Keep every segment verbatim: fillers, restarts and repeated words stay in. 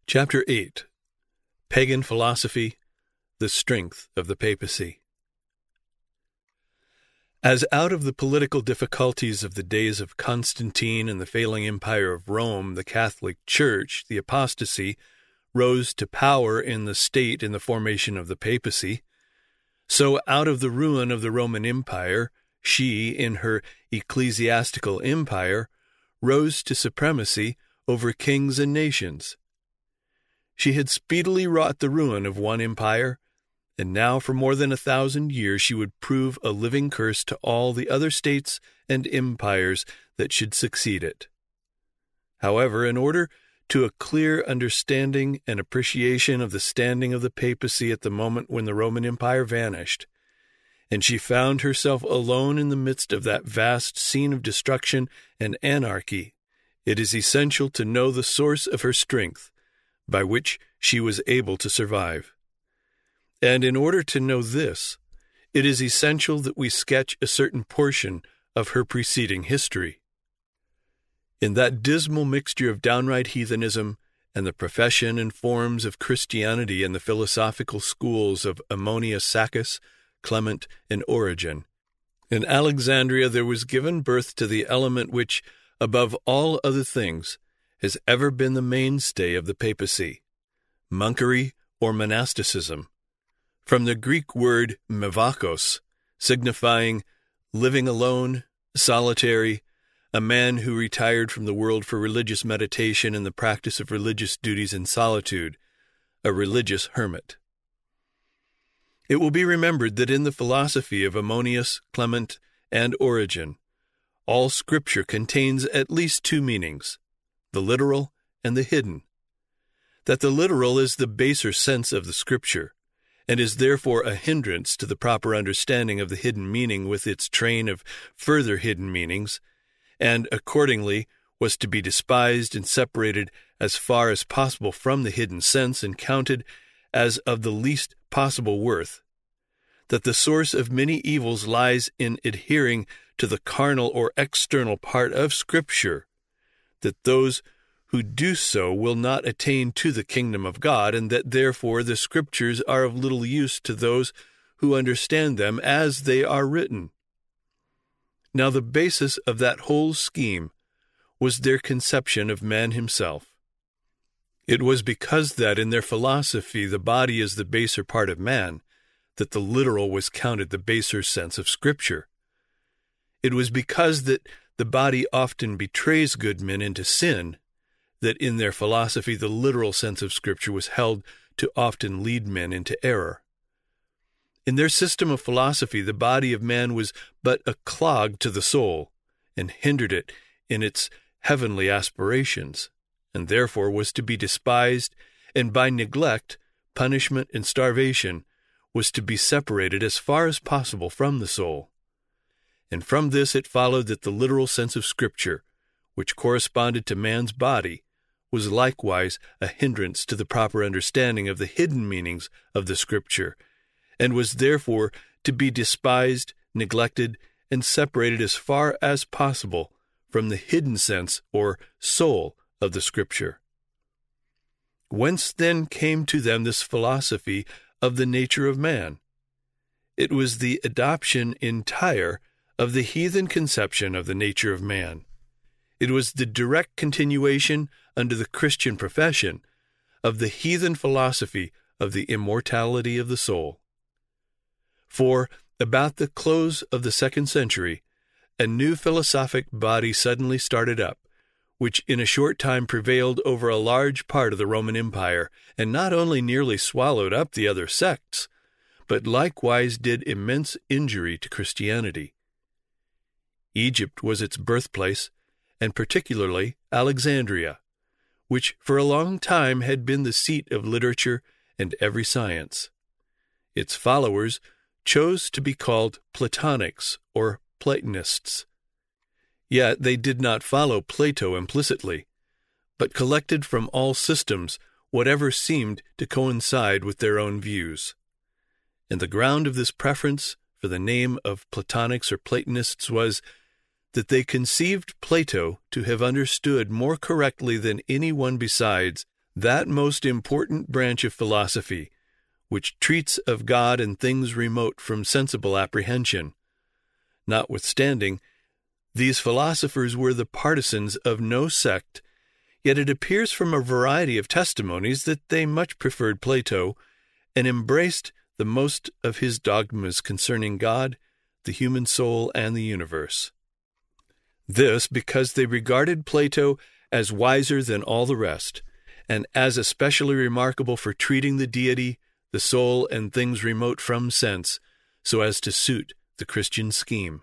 Chapter eight. Pagan Philosophy, the Strength of the Papacy. As out of the political difficulties of the days of Constantine and the failing empire of Rome, the Catholic Church, the apostasy, rose to power in the state in the formation of the papacy, so out of the ruin of the Roman Empire, she, in her ecclesiastical empire, rose to supremacy over kings and nations. She had speedily wrought the ruin of one empire, and now for more than a thousand years she would prove a living curse to all the other states and empires that should succeed it. However, in order to a clear understanding and appreciation of the standing of the papacy at the moment when the Roman Empire vanished, and she found herself alone in the midst of that vast scene of destruction and anarchy, it is essential to know the source of her strength, by which she was able to survive. And in order to know this, it is essential that we sketch a certain portion of her preceding history. In that dismal mixture of downright heathenism and the profession and forms of Christianity and the philosophical schools of Ammonius Saccas, Clement, and Origen, in Alexandria there was given birth to the element which, above all other things, has ever been the mainstay of the papacy, monkery or monasticism, from the Greek word mevakos, signifying living alone, solitary, a man who retired from the world for religious meditation and the practice of religious duties in solitude, a religious hermit. It will be remembered that in the philosophy of Ammonius, Clement, and Origen, all Scripture contains at least two meanings, the literal and the hidden, that the literal is the baser sense of the Scripture, and is therefore a hindrance to the proper understanding of the hidden meaning with its train of further hidden meanings, and accordingly was to be despised and separated as far as possible from the hidden sense and counted as of the least possible worth, that the source of many evils lies in adhering to the carnal or external part of Scripture, that those who do so will not attain to the kingdom of God, and that therefore the Scriptures are of little use to those who understand them as they are written. Now the basis of that whole scheme was their conception of man himself. It was because that in their philosophy the body is the baser part of man, that the literal was counted the baser sense of Scripture. It was because that the body often betrays good men into sin, that in their philosophy the literal sense of Scripture was held to often lead men into error. In their system of philosophy, the body of man was but a clog to the soul, and hindered it in its heavenly aspirations, and therefore was to be despised, and by neglect, punishment, and starvation was to be separated as far as possible from the soul. And from this it followed that the literal sense of Scripture, which corresponded to man's body, was likewise a hindrance to the proper understanding of the hidden meanings of the Scripture, and was therefore to be despised, neglected, and separated as far as possible from the hidden sense or soul of the Scripture. Whence then came to them this philosophy of the nature of man? It was the adoption entire of the heathen conception of the nature of man. It was the direct continuation under the Christian profession of the heathen philosophy of the immortality of the soul. For, about the close of the second century, a new philosophic body suddenly started up, which in a short time prevailed over a large part of the Roman Empire, and not only nearly swallowed up the other sects, but likewise did immense injury to Christianity. Egypt was its birthplace, and particularly Alexandria, which for a long time had been the seat of literature and every science. Its followers chose to be called Platonics or Platonists. Yet they did not follow Plato implicitly, but collected from all systems whatever seemed to coincide with their own views. And the ground of this preference for the name of Platonics or Platonists was that they conceived Plato to have understood more correctly than any one besides that most important branch of philosophy, which treats of God and things remote from sensible apprehension. Notwithstanding, these philosophers were the partisans of no sect, yet it appears from a variety of testimonies that they much preferred Plato and embraced the most of his dogmas concerning God, the human soul, and the universe. This because they regarded Plato as wiser than all the rest, and as especially remarkable for treating the deity, the soul, and things remote from sense, so as to suit the Christian scheme.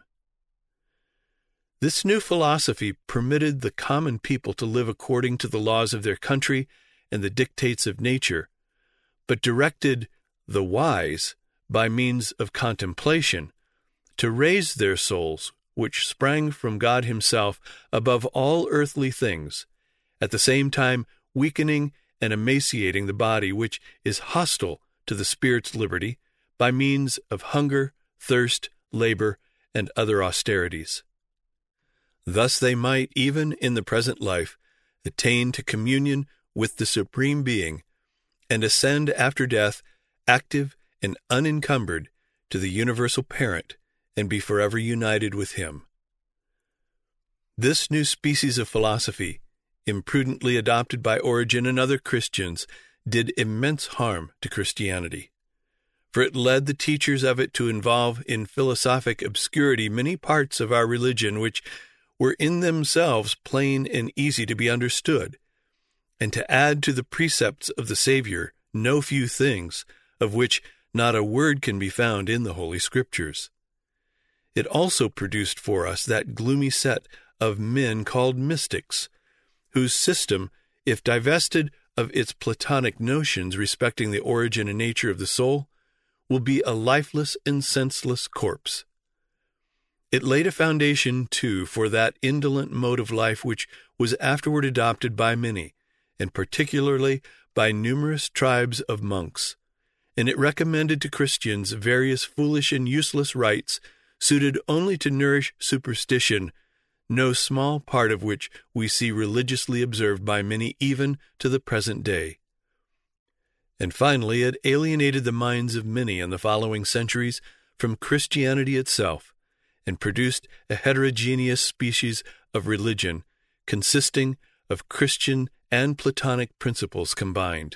This new philosophy permitted the common people to live according to the laws of their country and the dictates of nature, but directed the wise, by means of contemplation, to raise their souls, which sprang from God himself, above all earthly things, at the same time weakening and emaciating the body, which is hostile to the spirit's liberty, by means of hunger, thirst, labor, and other austerities. Thus they might, even in the present life, attain to communion with the Supreme Being, and ascend after death, active and unencumbered, to the universal Parent, and be forever united with him. This new species of philosophy, imprudently adopted by Origen and other Christians, did immense harm to Christianity, for it led the teachers of it to involve in philosophic obscurity many parts of our religion which were in themselves plain and easy to be understood, and to add to the precepts of the Savior no few things, of which not a word can be found in the Holy Scriptures. It also produced for us that gloomy set of men called mystics, whose system, if divested of its Platonic notions respecting the origin and nature of the soul, will be a lifeless and senseless corpse. It laid a foundation, too, for that indolent mode of life which was afterward adopted by many, and particularly by numerous tribes of monks, and it recommended to Christians various foolish and useless rites suited only to nourish superstition, no small part of which we see religiously observed by many even to the present day. And finally, it alienated the minds of many in the following centuries from Christianity itself, and produced a heterogeneous species of religion consisting of Christian and Platonic principles combined.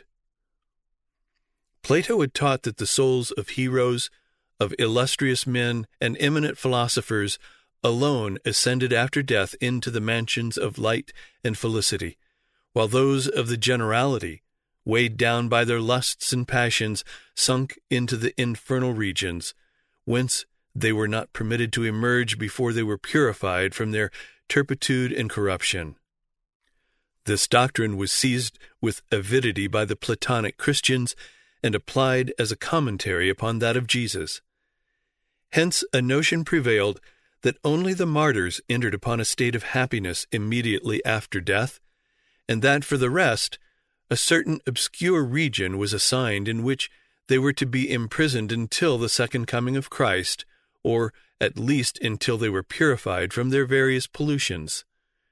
Plato had taught that the souls of heroes, of illustrious men, and eminent philosophers alone ascended after death into the mansions of light and felicity, while those of the generality, weighed down by their lusts and passions, sunk into the infernal regions, whence they were not permitted to emerge before they were purified from their turpitude and corruption. This doctrine was seized with avidity by the Platonic Christians and applied as a commentary upon that of Jesus. Hence a notion prevailed that only the martyrs entered upon a state of happiness immediately after death, and that for the rest a certain obscure region was assigned in which they were to be imprisoned until the second coming of Christ, or at least until they were purified from their various pollutions.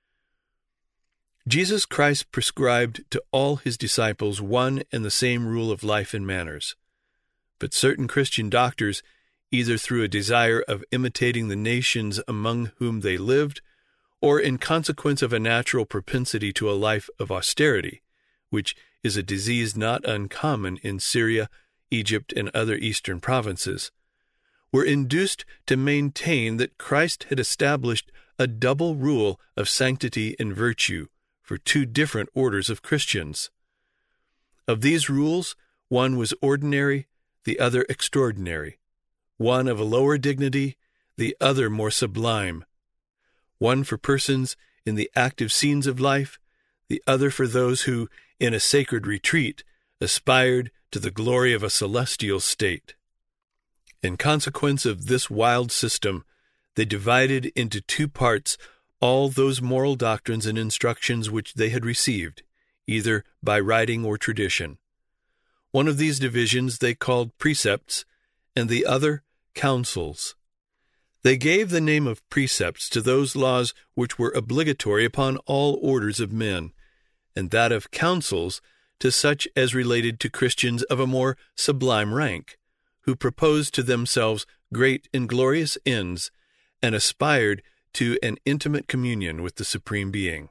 Jesus Christ prescribed to all his disciples one and the same rule of life and manners, but certain Christian doctors, either through a desire of imitating the nations among whom they lived, or in consequence of a natural propensity to a life of austerity, which is a disease not uncommon in Syria, Egypt, and other eastern provinces, were induced to maintain that Christ had established a double rule of sanctity and virtue for two different orders of Christians. Of these rules, one was ordinary, the other extraordinary, one of a lower dignity, the other more sublime, one for persons in the active scenes of life, the other for those who, in a sacred retreat, aspired to the glory of a celestial state. In consequence of this wild system, they divided into two parts all those moral doctrines and instructions which they had received, either by writing or tradition. One of these divisions they called precepts, and the other counsels. They gave the name of precepts to those laws which were obligatory upon all orders of men, and that of counsels to such as related to Christians of a more sublime rank, who proposed to themselves great and glorious ends and aspired to an intimate communion with the Supreme Being.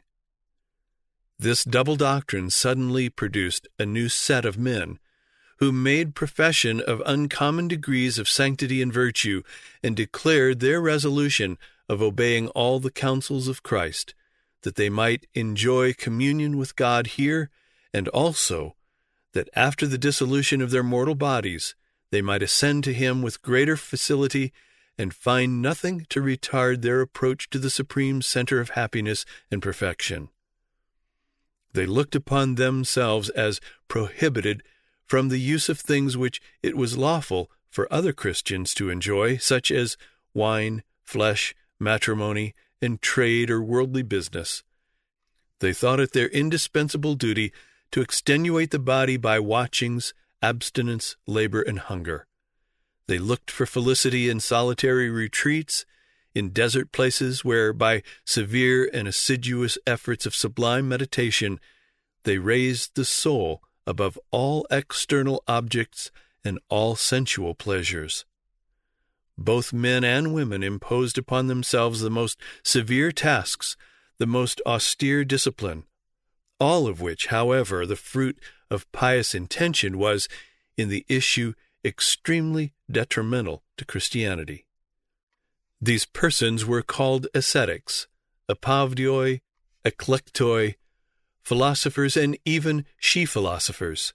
This double doctrine suddenly produced a new set of men who made profession of uncommon degrees of sanctity and virtue and declared their resolution of obeying all the counsels of Christ, that they might enjoy communion with God here, and also that after the dissolution of their mortal bodies they might ascend to Him with greater facility and find nothing to retard their approach to the supreme center of happiness and perfection. They looked upon themselves as prohibited from the use of things which it was lawful for other Christians to enjoy, such as wine, flesh, matrimony, and trade or worldly business. They thought it their indispensable duty to extenuate the body by watchings, abstinence, labor, and hunger. They looked for felicity in solitary retreats, in desert places where, by severe and assiduous efforts of sublime meditation, they raised the soul above all external objects and all sensual pleasures. Both men and women imposed upon themselves the most severe tasks, the most austere discipline, all of which, however, the fruit of pious intention, was, in the issue, extremely detrimental to Christianity. These persons were called ascetics, apavdioi, eklektoi, philosophers, and even she-philosophers.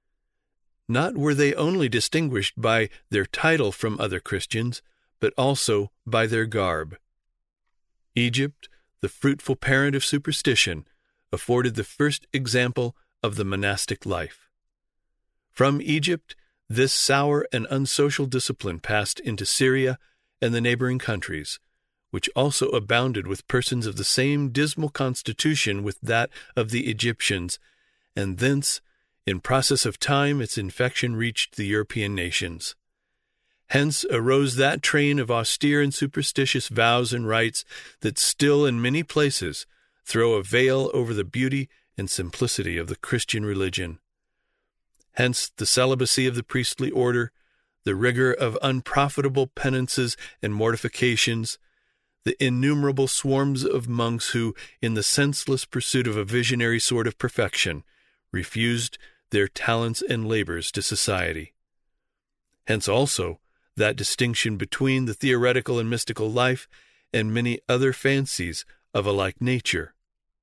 Not were they only distinguished by their title from other Christians, but also by their garb. Egypt, the fruitful parent of superstition, afforded the first example of the monastic life. From Egypt, this sour and unsocial discipline passed into Syria and the neighboring countries, which also abounded with persons of the same dismal constitution with that of the Egyptians, and thence, in process of time, its infection reached the European nations. Hence arose that train of austere and superstitious vows and rites that still in many places throw a veil over the beauty and simplicity of the Christian religion. Hence the celibacy of the priestly order, the rigor of unprofitable penances and mortifications, the innumerable swarms of monks who, in the senseless pursuit of a visionary sort of perfection, refused their talents and labors to society. Hence also that distinction between the theoretical and mystical life and many other fancies of a like nature.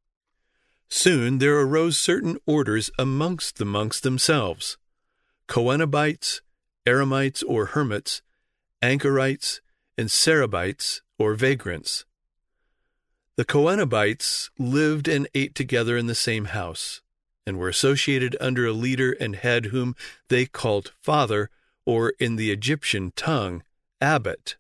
Soon there arose certain orders amongst the monks themselves: Coenobites, Eremites or hermits, Anchorites, and Cerebites or vagrants. The Coenobites lived and ate together in the same house, and were associated under a leader and head whom they called father, or in the Egyptian tongue, abbot.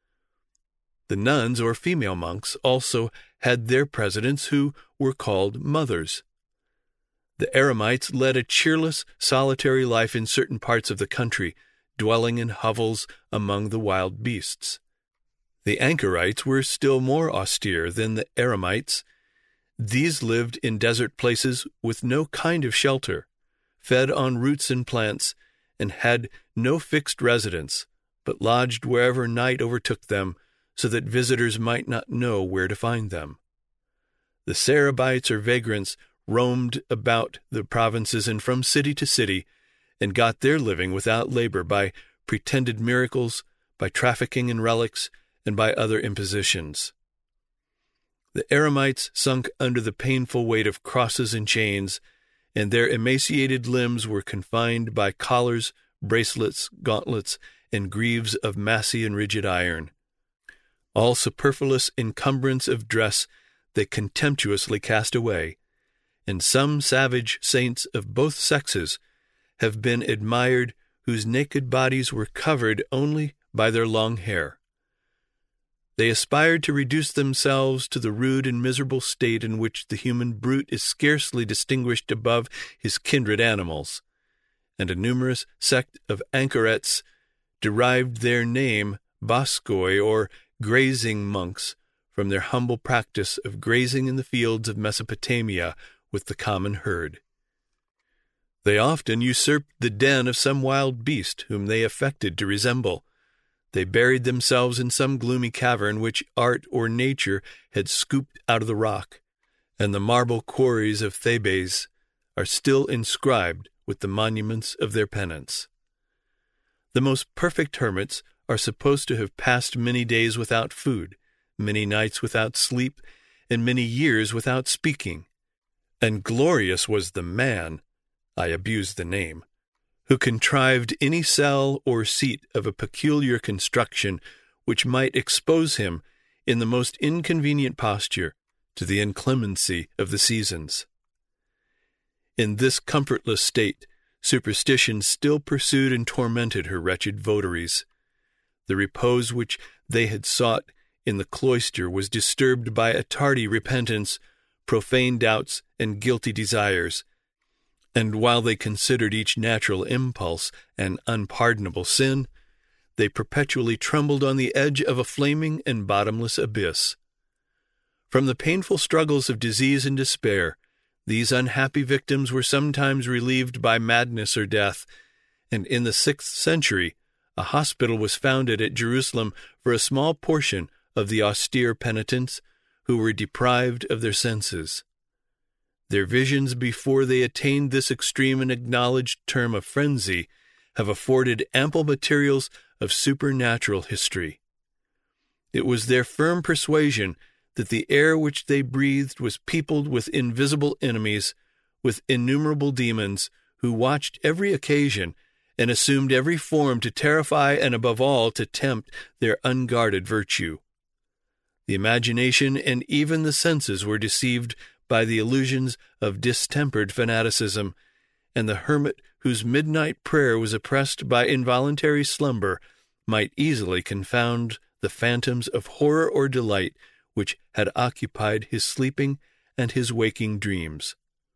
The nuns or female monks also had their presidents, who were called mothers. The Eremites led a cheerless, solitary life in certain parts of the country, dwelling in hovels among the wild beasts. The Anchorites were still more austere than the Eremites. These lived in desert places with no kind of shelter, fed on roots and plants, and had no fixed residence, but lodged wherever night overtook them, so that visitors might not know where to find them. The Cerebites or vagrants roamed about the provinces and from city to city, and got their living without labor by pretended miracles, by trafficking in relics, and by other impositions. The Eremites sunk under the painful weight of crosses and chains, and their emaciated limbs were confined by collars, bracelets, gauntlets, and greaves of massy and rigid iron. All superfluous encumbrance of dress they contemptuously cast away, and some savage saints of both sexes have been admired whose naked bodies were covered only by their long hair. They aspired to reduce themselves to the rude and miserable state in which the human brute is scarcely distinguished above his kindred animals, and a numerous sect of anchorites derived their name, Boskoi, or grazing monks, from their humble practice of grazing in the fields of Mesopotamia with the common herd. They often usurped the den of some wild beast whom they affected to resemble. They buried themselves in some gloomy cavern which art or nature had scooped out of the rock, and the marble quarries of Thebes are still inscribed with the monuments of their penance. The most perfect hermits are supposed to have passed many days without food, many nights without sleep, and many years without speaking. And glorious was the man, I abuse the name, who contrived any cell or seat of a peculiar construction which might expose him in the most inconvenient posture to the inclemency of the seasons. In this comfortless state, superstition still pursued and tormented her wretched votaries. The repose which they had sought in the cloister was disturbed by a tardy repentance, profane doubts, and guilty desires, and while they considered each natural impulse an unpardonable sin, they perpetually trembled on the edge of a flaming and bottomless abyss. From the painful struggles of disease and despair, these unhappy victims were sometimes relieved by madness or death, and in the sixth century a hospital was founded at Jerusalem for a small portion of the austere penitents who were deprived of their senses. Their visions before they attained this extreme and acknowledged term of frenzy have afforded ample materials of supernatural history. It was their firm persuasion that the air which they breathed was peopled with invisible enemies, with innumerable demons, who watched every occasion and assumed every form to terrify and above all to tempt their unguarded virtue. The imagination and even the senses were deceived by the illusions of distempered fanaticism, and the hermit whose midnight prayer was oppressed by involuntary slumber might easily confound the phantoms of horror or delight which had occupied his sleeping and his waking dreams.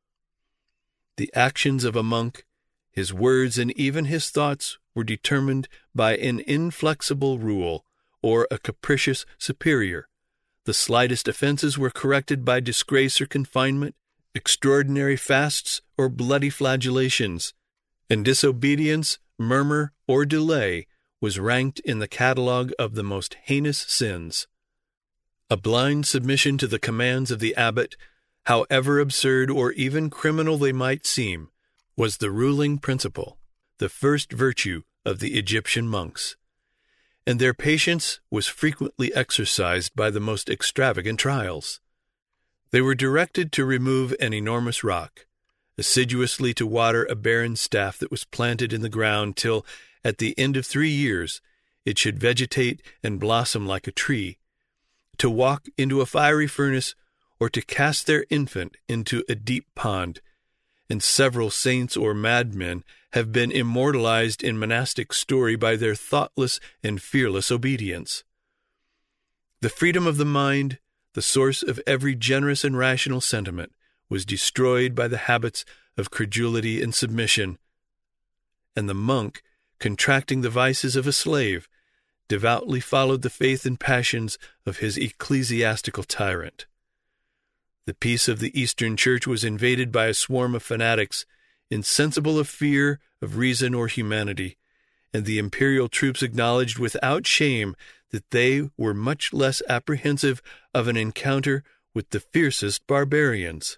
The actions of a monk, his words and even his thoughts were determined by an inflexible rule or a capricious superior. The slightest offenses were corrected by disgrace or confinement, extraordinary fasts or bloody flagellations, and disobedience, murmur, or delay was ranked in the catalogue of the most heinous sins. A blind submission to the commands of the abbot, however absurd or even criminal they might seem, was the ruling principle, the first virtue of the Egyptian monks, and their patience was frequently exercised by the most extravagant trials. They were directed to remove an enormous rock, assiduously to water a barren staff that was planted in the ground till, at the end of three years, it should vegetate and blossom like a tree, to walk into a fiery furnace, or to cast their infant into a deep pond, and several saints or madmen have been immortalized in monastic story by their thoughtless and fearless obedience. The freedom of the mind, the source of every generous and rational sentiment, was destroyed by the habits of credulity and submission, and the monk, contracting the vices of a slave, devoutly followed the faith and passions of his ecclesiastical tyrant. The peace of the Eastern Church was invaded by a swarm of fanatics, insensible of fear, of reason, or humanity, and the imperial troops acknowledged without shame that they were much less apprehensive of an encounter with the fiercest barbarians.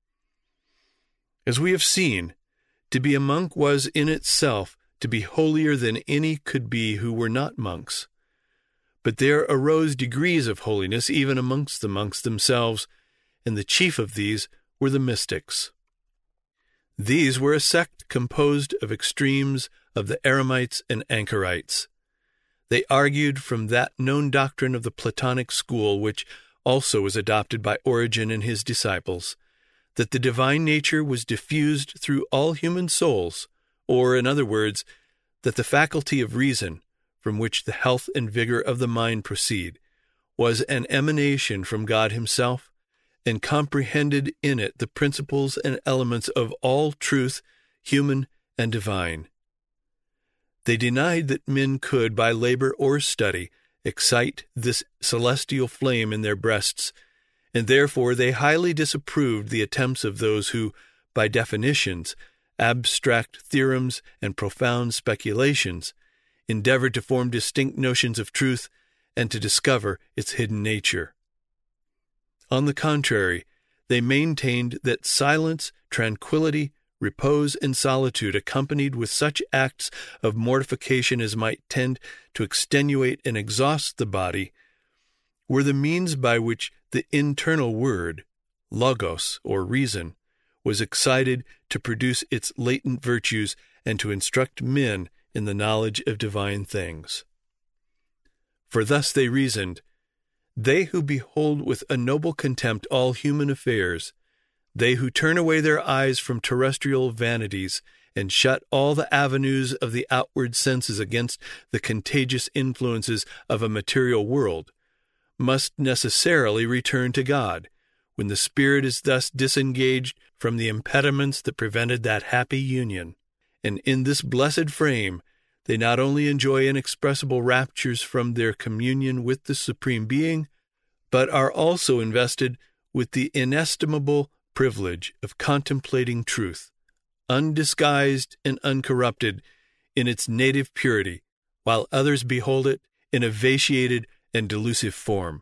As we have seen, to be a monk was in itself to be holier than any could be who were not monks. But there arose degrees of holiness even amongst the monks themselves, and the chief of these were the mystics. These were a sect composed of extremes of the Eremites and Anchorites. They argued from that known doctrine of the Platonic school, which also was adopted by Origen and his disciples, that the divine nature was diffused through all human souls, or, in other words, that the faculty of reason, from which the health and vigor of the mind proceed, was an emanation from God himself, and comprehended in it the principles and elements of all truth, human and divine. They denied that men could, by labor or study, excite this celestial flame in their breasts, and therefore they highly disapproved the attempts of those who, by definitions, abstract theorems and profound speculations, endeavored to form distinct notions of truth and to discover its hidden nature. On the contrary, they maintained that silence, tranquility, repose, and solitude, accompanied with such acts of mortification as might tend to extenuate and exhaust the body, were the means by which the internal word, logos, or reason, was excited to produce its latent virtues and to instruct men in the knowledge of divine things. For thus they reasoned, they who behold with a noble contempt all human affairs, they who turn away their eyes from terrestrial vanities and shut all the avenues of the outward senses against the contagious influences of a material world, must necessarily return to God, when the spirit is thus disengaged from the impediments that prevented that happy union. And in this blessed frame, they not only enjoy inexpressible raptures from their communion with the Supreme Being, but are also invested with the inestimable privilege of contemplating truth, undisguised and uncorrupted in its native purity, while others behold it in a vitiated and delusive form.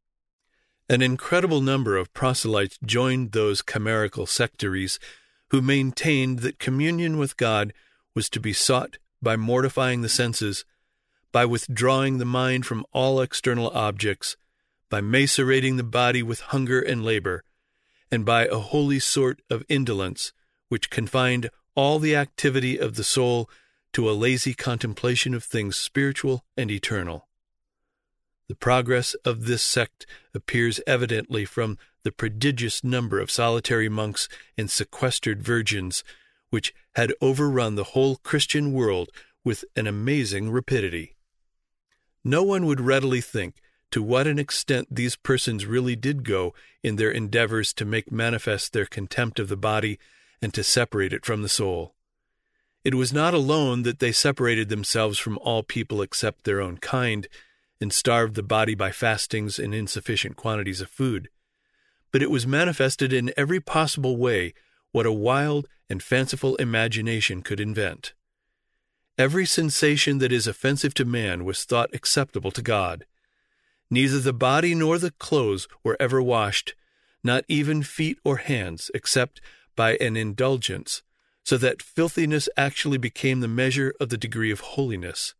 An incredible number of proselytes joined those chimerical sectaries who maintained that communion with God was to be sought by mortifying the senses, by withdrawing the mind from all external objects, by macerating the body with hunger and labor, and by a holy sort of indolence which confined all the activity of the soul to a lazy contemplation of things spiritual and eternal. The progress of this sect appears evidently from the prodigious number of solitary monks and sequestered virgins, which had overrun the whole Christian world with an amazing rapidity. No one would readily think to what an extent these persons really did go in their endeavors to make manifest their contempt of the body and to separate it from the soul. It was not alone that they separated themselves from all people except their own kind, and starved the body by fastings and insufficient quantities of food, but it was manifested in every possible way what a wild and fanciful imagination could invent. Every sensation that is offensive to man was thought acceptable to God. Neither the body nor the clothes were ever washed, not even feet or hands, except by an indulgence, so that filthiness actually became the measure of the degree of holiness.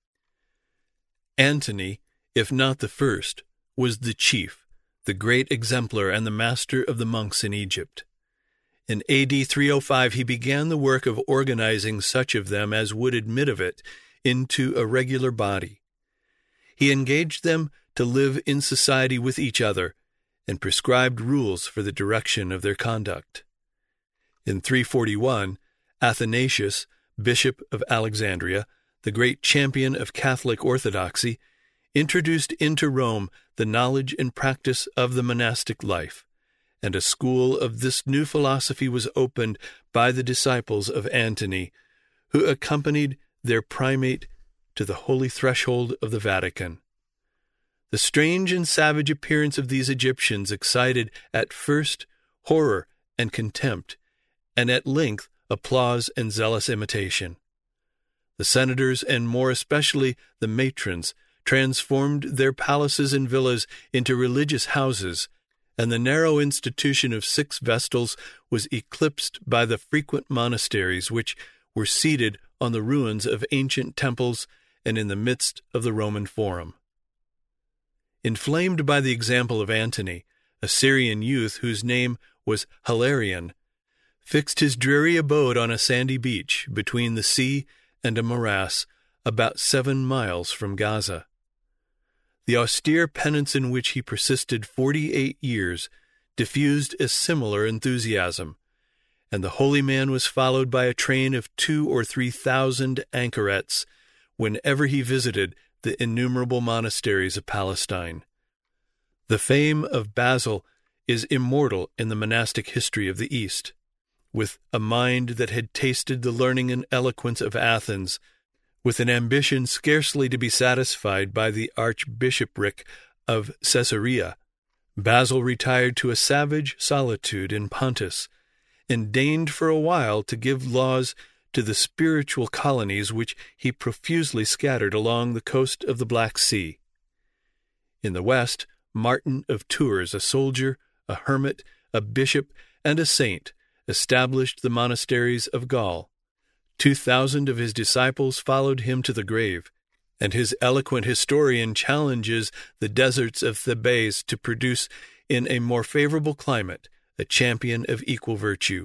Antony, if not the first, was the chief, the great exemplar and the master of the monks in Egypt. In A D three oh five he began the work of organizing such of them as would admit of it into a regular body. He engaged them to live in society with each other, and prescribed rules for the direction of their conduct. In three forty-one, Athanasius, bishop of Alexandria, the great champion of Catholic orthodoxy, introduced into Rome the knowledge and practice of the monastic life, and a school of this new philosophy was opened by the disciples of Antony, who accompanied their primate to the holy threshold of the Vatican. The strange and savage appearance of these Egyptians excited at first horror and contempt, and at length applause and zealous imitation. The senators, and more especially the matrons, transformed their palaces and villas into religious houses, and the narrow institution of six vestals was eclipsed by the frequent monasteries which were seated on the ruins of ancient temples and in the midst of the Roman Forum. Inflamed by the example of Antony, a Syrian youth whose name was Hilarion fixed his dreary abode on a sandy beach between the sea and a morass about seven miles from Gaza. The austere penance in which he persisted forty-eight years diffused a similar enthusiasm, and the holy man was followed by a train of two or three thousand anchorets whenever he visited the innumerable monasteries of Palestine. The fame of Basil is immortal in the monastic history of the East. With a mind that had tasted the learning and eloquence of Athens, with an ambition scarcely to be satisfied by the archbishopric of Caesarea, Basil retired to a savage solitude in Pontus, and deigned for a while to give laws to the spiritual colonies which he profusely scattered along the coast of the Black Sea. In the west, Martin of Tours, a soldier, a hermit, a bishop, and a saint, established the monasteries of Gaul. Two thousand of his disciples followed him to the grave, and his eloquent historian challenges the deserts of Thebes to produce, in a more favorable climate, a champion of equal virtue.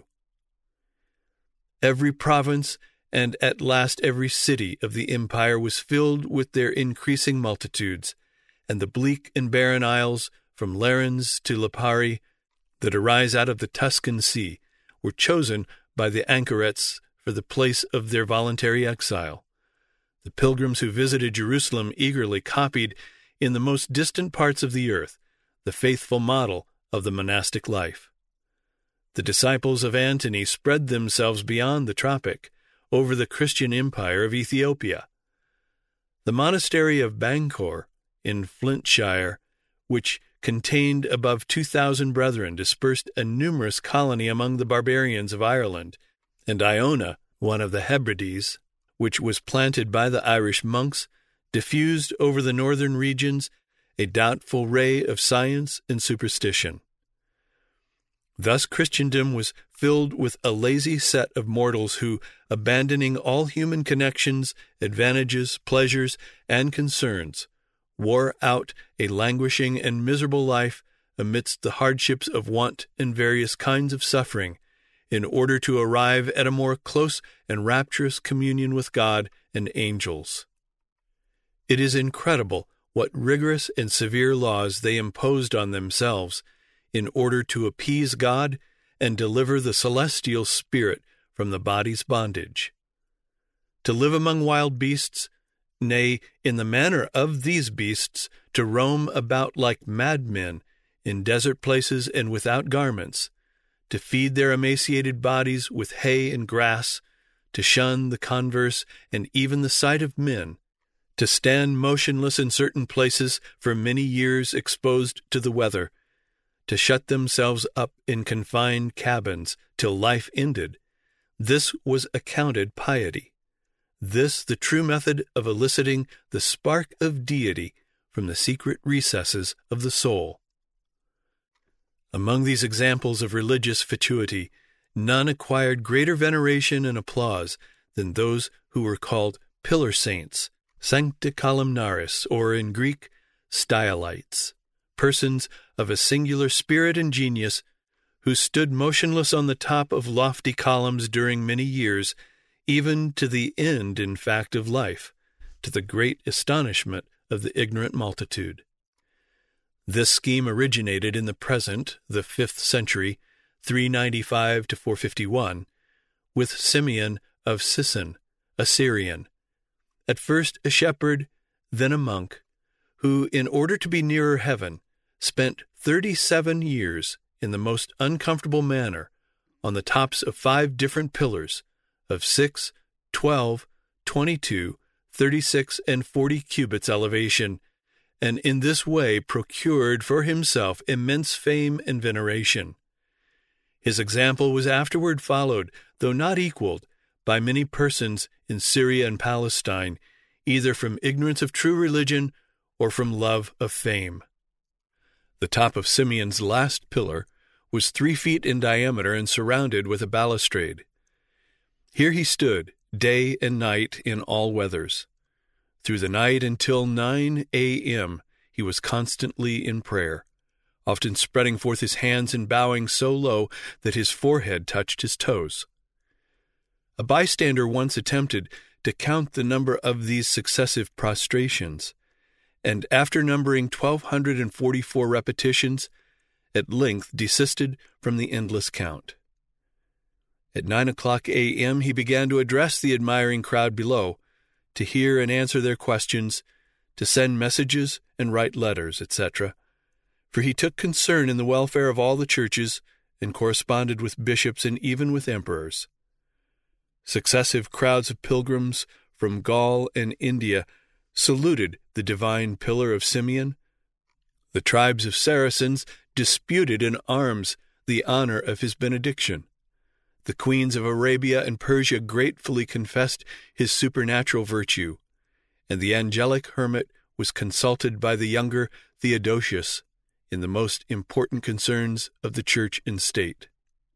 Every province and at last every city of the empire was filled with their increasing multitudes, and the bleak and barren isles, from Larens to Lipari, that arise out of the Tuscan Sea, were chosen by the anchorets for the place of their voluntary exile. The pilgrims who visited Jerusalem eagerly copied, in the most distant parts of the earth, the faithful model of the monastic life. The disciples of Antony spread themselves beyond the tropic, over the Christian empire of Ethiopia. The monastery of Bangor, in Flintshire, which contained above two thousand brethren, dispersed a numerous colony among the barbarians of Ireland, and Iona, one of the Hebrides, which was planted by the Irish monks, diffused over the northern regions a doubtful ray of science and superstition. Thus Christendom was filled with a lazy set of mortals who, abandoning all human connections, advantages, pleasures, and concerns, wore out a languishing and miserable life amidst the hardships of want and various kinds of suffering, in order to arrive at a more close and rapturous communion with God and angels. It is incredible what rigorous and severe laws they imposed on themselves in order to appease God and deliver the celestial spirit from the body's bondage. To live among wild beasts, nay, in the manner of these beasts, to roam about like madmen in desert places and without garments, to feed their emaciated bodies with hay and grass, to shun the converse and even the sight of men, to stand motionless in certain places for many years exposed to the weather, to shut themselves up in confined cabins till life ended, this was accounted piety. This the true method of eliciting the spark of deity from the secret recesses of the soul. Among these examples of religious fatuity, none acquired greater veneration and applause than those who were called pillar saints, sancta columnaris, or in Greek, stylites, persons of a singular spirit and genius, who stood motionless on the top of lofty columns during many years, even to the end, in fact, of life, to the great astonishment of the ignorant multitude. This scheme originated in the present, the fifth century, three ninety-five to four fifty-one, with Simeon of Sicyon, a Syrian, at first a shepherd, then a monk, who, in order to be nearer heaven, spent thirty-seven years in the most uncomfortable manner on the tops of five different pillars of six, twelve, twenty-two, thirty-six, and forty cubits elevation, and in this way procured for himself immense fame and veneration. His example was afterward followed, though not equaled, by many persons in Syria and Palestine, either from ignorance of true religion or from love of fame. The top of Simeon's last pillar was three feet in diameter and surrounded with a balustrade. Here he stood, day and night in all weathers. Through the night until nine a.m. he was constantly in prayer, often spreading forth his hands and bowing so low that his forehead touched his toes. A bystander once attempted to count the number of these successive prostrations, and after numbering twelve hundred and forty-four repetitions, at length desisted from the endless count. At nine o'clock a.m. he began to address the admiring crowd below, to hear and answer their questions, to send messages and write letters, et cetera, for he took concern in the welfare of all the churches and corresponded with bishops and even with emperors. Successive crowds of pilgrims from Gaul and India saluted the divine pillar of Simeon. The tribes of Saracens disputed in arms the honor of his benediction. The queens of Arabia and Persia gratefully confessed his supernatural virtue, and the angelic hermit was consulted by the younger Theodosius in the most important concerns of the church and state.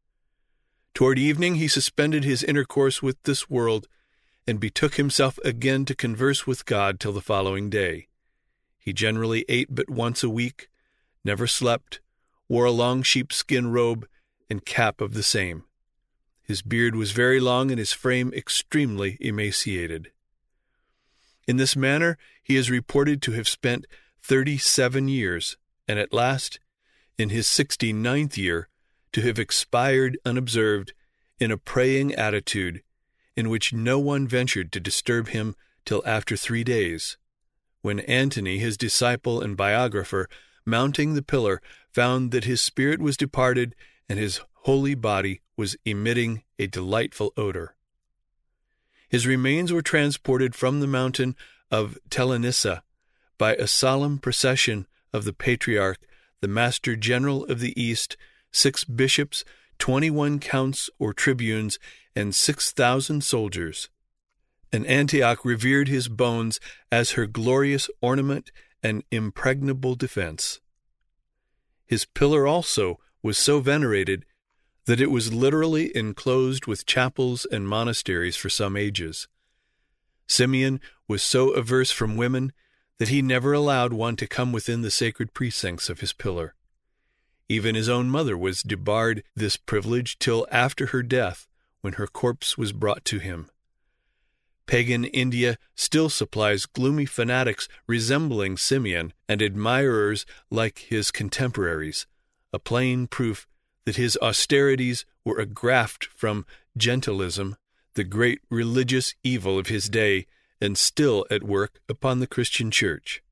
Toward evening he suspended his intercourse with this world and betook himself again to converse with God till the following day. He generally ate but once a week, never slept, wore a long sheepskin robe and cap of the same. His beard was very long and his frame extremely emaciated. In this manner he is reported to have spent thirty-seven years, and at last, in his sixty-ninth year, to have expired unobserved in a praying attitude, in which no one ventured to disturb him till after three days, when Antony, his disciple and biographer, mounting the pillar, found that his spirit was departed and his holy body was emitting a delightful odor. His remains were transported from the mountain of Telanissa by a solemn procession of the Patriarch, the Master General of the East, six bishops, twenty-one counts or tribunes, and six thousand soldiers. And Antioch revered his bones as her glorious ornament and impregnable defense. His pillar also was so venerated that it was literally enclosed with chapels and monasteries for some ages. Simeon was so averse from women that he never allowed one to come within the sacred precincts of his pillar. Even his own mother was debarred this privilege till after her death, when her corpse was brought to him. Pagan India still supplies gloomy fanatics resembling Simeon and admirers like his contemporaries, a plain proof that his austerities were a graft from Gentilism, the great religious evil of his day, and still at work upon the Christian Church.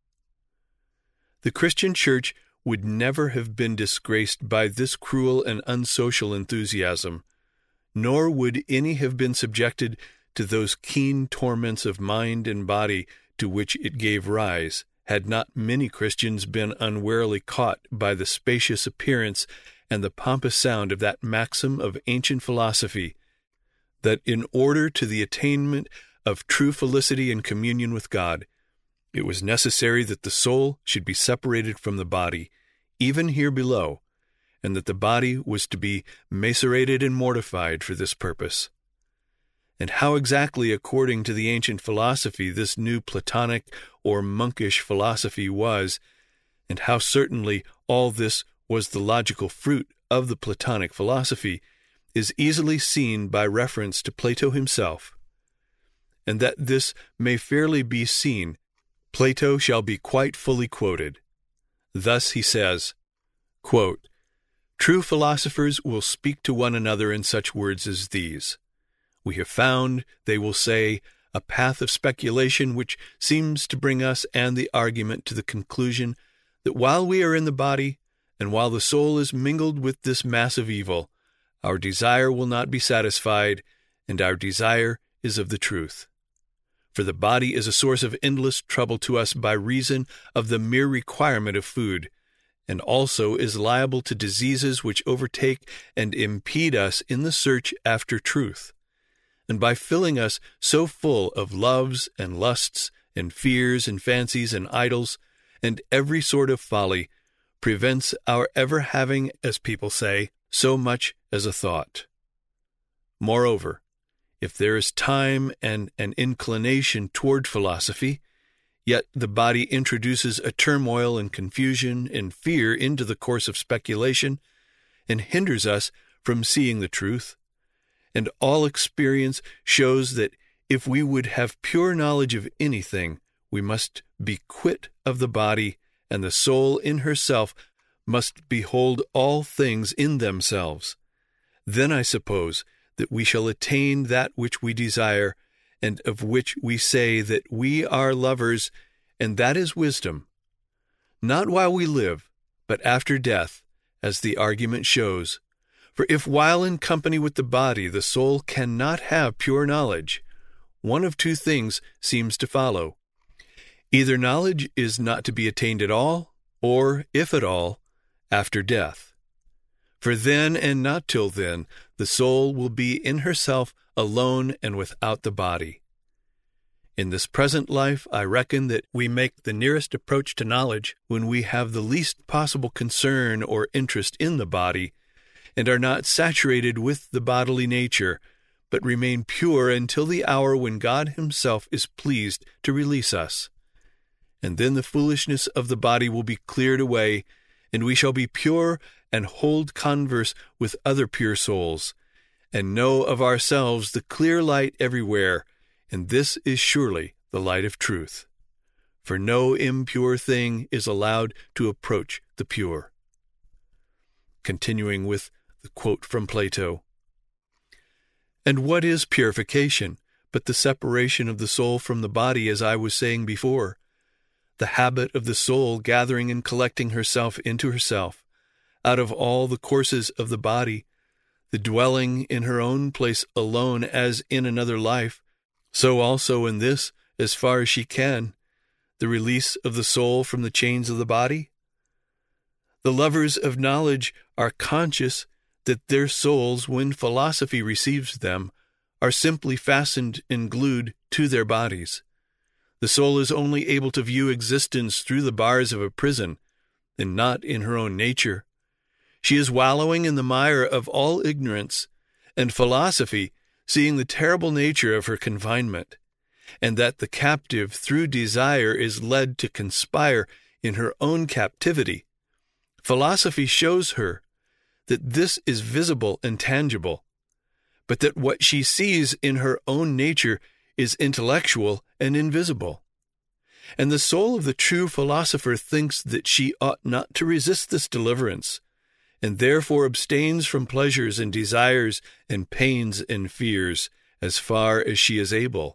The Christian Church would never have been disgraced by this cruel and unsocial enthusiasm, nor would any have been subjected to those keen torments of mind and body to which it gave rise, had not many Christians been unwarily caught by the spacious appearance and the pompous sound of that maxim of ancient philosophy, that in order to the attainment of true felicity and communion with God, it was necessary that the soul should be separated from the body, even here below, and that the body was to be macerated and mortified for this purpose. And how exactly according to the ancient philosophy this new Platonic or monkish philosophy was, and how certainly all this was the logical fruit of the Platonic philosophy, is easily seen by reference to Plato himself. And that this may fairly be seen, Plato shall be quite fully quoted. Thus he says, quote, "True philosophers will speak to one another in such words as these. We have found, they will say, a path of speculation which seems to bring us and the argument to the conclusion that while we are in the body, and while the soul is mingled with this mass of evil, our desire will not be satisfied, and our desire is of the truth. For the body is a source of endless trouble to us by reason of the mere requirement of food, and also is liable to diseases which overtake and impede us in the search after truth. And by filling us so full of loves and lusts and fears and fancies and idols and every sort of folly, prevents our ever having, as people say, so much as a thought. Moreover, if there is time and an inclination toward philosophy, yet the body introduces a turmoil and confusion and fear into the course of speculation, and hinders us from seeing the truth, and all experience shows that if we would have pure knowledge of anything, we must be quit of the body, and the soul in herself must behold all things in themselves. Then I suppose that we shall attain that which we desire, and of which we say that we are lovers, and that is wisdom. Not while we live, but after death, as the argument shows. For if while in company with the body the soul cannot have pure knowledge, one of two things seems to follow. Either knowledge is not to be attained at all, or, if at all, after death. For then, and not till then, the soul will be in herself alone and without the body. In this present life, I reckon that we make the nearest approach to knowledge when we have the least possible concern or interest in the body, and are not saturated with the bodily nature, but remain pure until the hour when God himself is pleased to release us. And then the foolishness of the body will be cleared away, and we shall be pure and hold converse with other pure souls, and know of ourselves the clear light everywhere, and this is surely the light of truth. For no impure thing is allowed to approach the pure. Continuing with the quote from Plato. And what is purification but the separation of the soul from the body, as I was saying before? The habit of the soul gathering and collecting herself into herself, out of all the courses of the body, the dwelling in her own place alone as in another life, so also in this, as far as she can, the release of the soul from the chains of the body? The lovers of knowledge are conscious that their souls, when philosophy receives them, are simply fastened and glued to their bodies. The soul is only able to view existence through the bars of a prison, and not in her own nature. She is wallowing in the mire of all ignorance, and philosophy, seeing the terrible nature of her confinement, and that the captive through desire is led to conspire in her own captivity, philosophy shows her that this is visible and tangible, but that what she sees in her own nature is intellectual and invisible. And the soul of the true philosopher thinks that she ought not to resist this deliverance, and therefore abstains from pleasures and desires and pains and fears as far as she is able.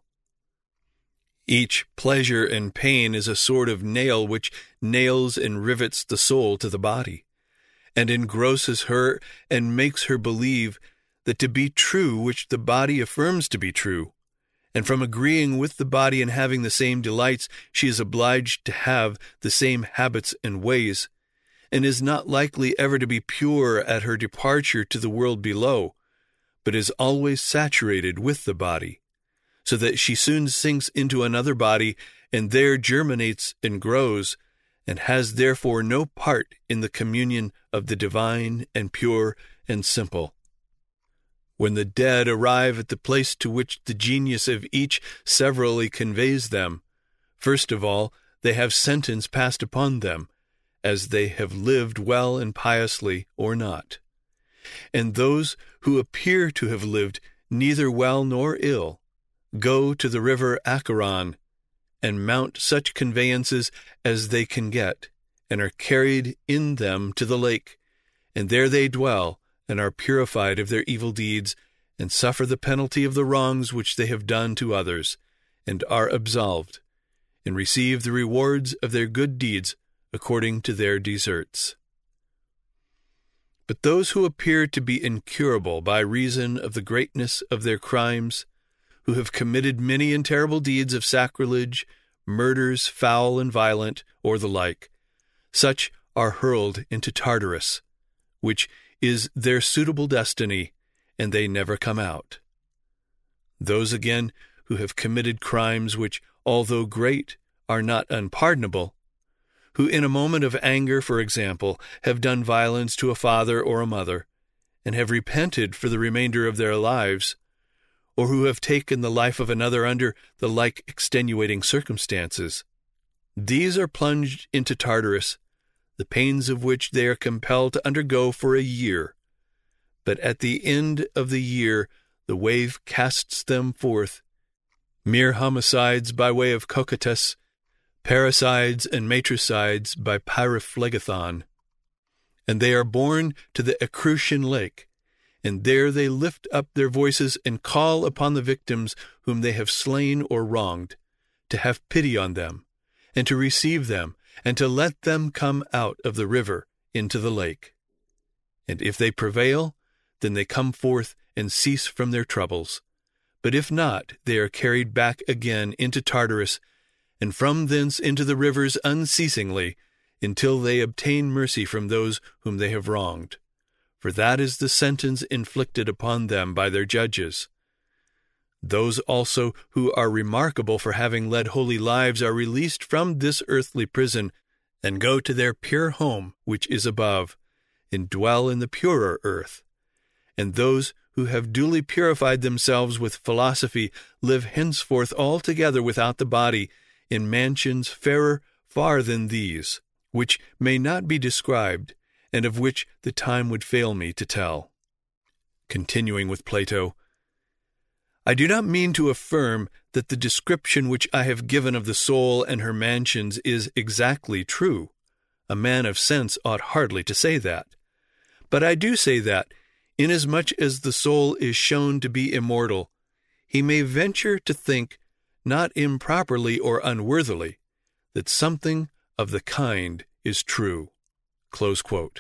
Each pleasure and pain is a sort of nail which nails and rivets the soul to the body, and engrosses her and makes her believe that to be true which the body affirms to be true, and from agreeing with the body and having the same delights, she is obliged to have the same habits and ways, and is not likely ever to be pure at her departure to the world below, but is always saturated with the body, so that she soon sinks into another body, and there germinates and grows, and has therefore no part in the communion of the divine and pure and simple. When the dead arrive at the place to which the genius of each severally conveys them, first of all they have sentence passed upon them, as they have lived well and piously or not. And those who appear to have lived neither well nor ill go to the river Acheron, and mount such conveyances as they can get, and are carried in them to the lake, and there they dwell, and are purified of their evil deeds, and suffer the penalty of the wrongs which they have done to others, and are absolved, and receive the rewards of their good deeds according to their deserts. But those who appear to be incurable by reason of the greatness of their crimes, who have committed many and terrible deeds of sacrilege, murders foul and violent, or the like, such are hurled into Tartarus, which is their suitable destiny, and they never come out. Those again who have committed crimes which, although great, are not unpardonable, who in a moment of anger, for example, have done violence to a father or a mother, and have repented for the remainder of their lives, or who have taken the life of another under the like extenuating circumstances, these are plunged into Tartarus, the pains of which they are compelled to undergo for a year. But at the end of the year the wave casts them forth, mere homicides by way of Cocytus, parricides and matricides by Pyriphlegethon, and they are borne to the Acrucian lake, and there they lift up their voices and call upon the victims whom they have slain or wronged, to have pity on them, and to receive them, and to let them come out of the river into the lake. And if they prevail, then they come forth and cease from their troubles. But if not, they are carried back again into Tartarus, and from thence into the rivers unceasingly, until they obtain mercy from those whom they have wronged. for that is the sentence inflicted upon them by their judges. Those also who are remarkable for having led holy lives are released from this earthly prison and go to their pure home which is above, and dwell in the purer earth. And those who have duly purified themselves with philosophy live henceforth altogether without the body, in mansions fairer far than these, which may not be described, and of which the time would fail me to tell. Continuing with Plato, I do not mean to affirm that the description which I have given of the soul and her mansions is exactly true. A man of sense ought hardly to say that. But I do say that, inasmuch as the soul is shown to be immortal, he may venture to think, not improperly or unworthily, that something of the kind is true. Close quote.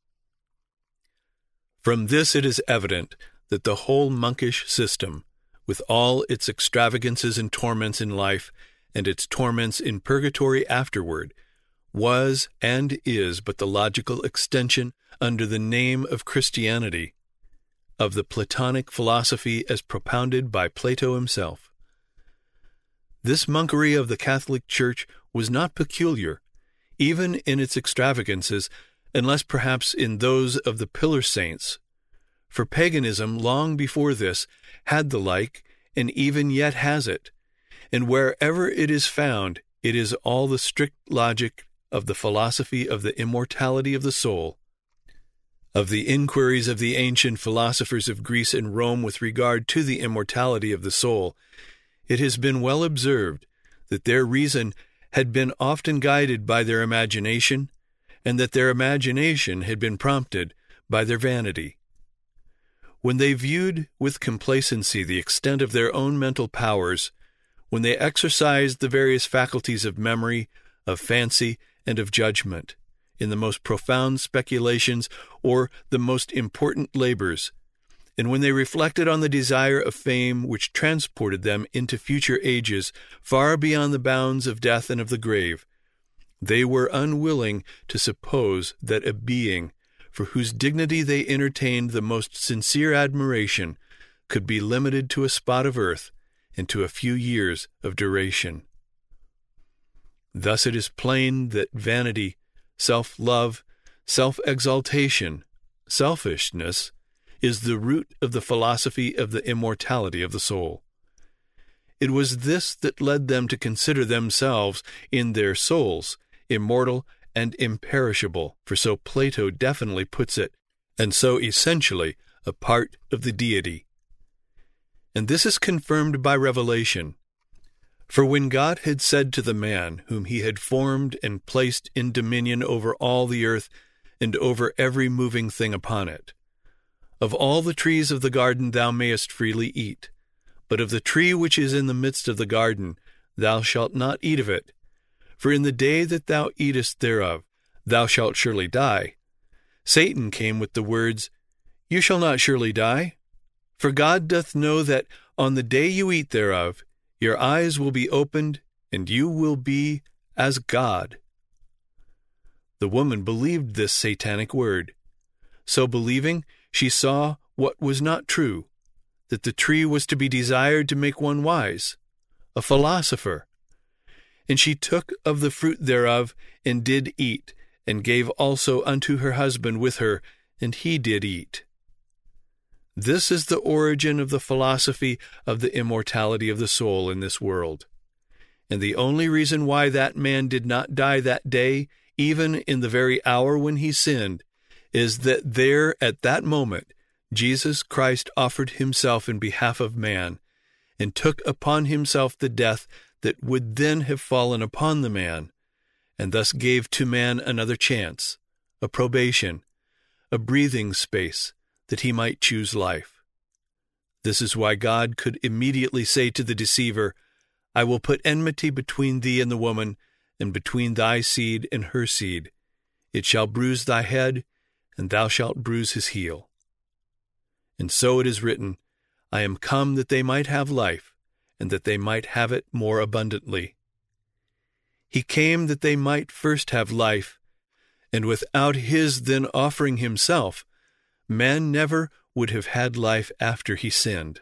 From this it is evident that the whole monkish system, with all its extravagances and torments in life, and its torments in purgatory afterward, was and is but the logical extension, under the name of Christianity, of the Platonic philosophy as propounded by Plato himself. This monkery of the Catholic Church was not peculiar, even in its extravagances, unless perhaps in those of the Pillar Saints, for paganism long before this had the like, and even yet has it, and wherever it is found, it is all the strict logic of the philosophy of the immortality of the soul. Of the inquiries of the ancient philosophers of Greece and Rome with regard to the immortality of the soul, it has been well observed that their reason had been often guided by their imagination, and that their imagination had been prompted by their vanity. When they viewed with complacency the extent of their own mental powers, when they exercised the various faculties of memory, of fancy, and of judgment, in the most profound speculations or the most important labors, and when they reflected on the desire of fame which transported them into future ages far beyond the bounds of death and of the grave, they were unwilling to suppose that a being for whose dignity they entertained the most sincere admiration could be limited to a spot of earth and to a few years of duration. Thus it is plain that vanity, self-love, self-exaltation, selfishness, is the root of the philosophy of the immortality of the soul. It was this that led them to consider themselves, in their souls, immortal and imperishable, for so Plato definitely puts it, and so essentially a part of the deity. And this is confirmed by revelation. For when God had said to the man whom he had formed and placed in dominion over all the earth and over every moving thing upon it, of all the trees of the garden thou mayest freely eat, but of the tree which is in the midst of the garden thou shalt not eat of it, for in the day that thou eatest thereof thou shalt surely die. Satan came with the words, You shall not surely die, for God doth know that on the day you eat thereof your eyes will be opened, and you will be as God. The woman believed this satanic word. So believing, she saw what was not true, that the tree was to be desired to make one wise, a philosopher. And she took of the fruit thereof, and did eat, and gave also unto her husband with her, and he did eat. This is the origin of the philosophy of the immortality of the soul in this world. And the only reason why that man did not die that day, even in the very hour when he sinned, is that there at that moment Jesus Christ offered himself in behalf of man, and took upon himself the death that would then have fallen upon the man, and thus gave to man another chance, a probation, a breathing space, that he might choose life. This is why God could immediately say to the deceiver, I will put enmity between thee and the woman, and between thy seed and her seed. It shall bruise thy head, and thou shalt bruise his heel. And so it is written, I am come that they might have life, and that they might have it more abundantly. He came that they might first have life, and without his then offering himself, man never would have had life after he sinned.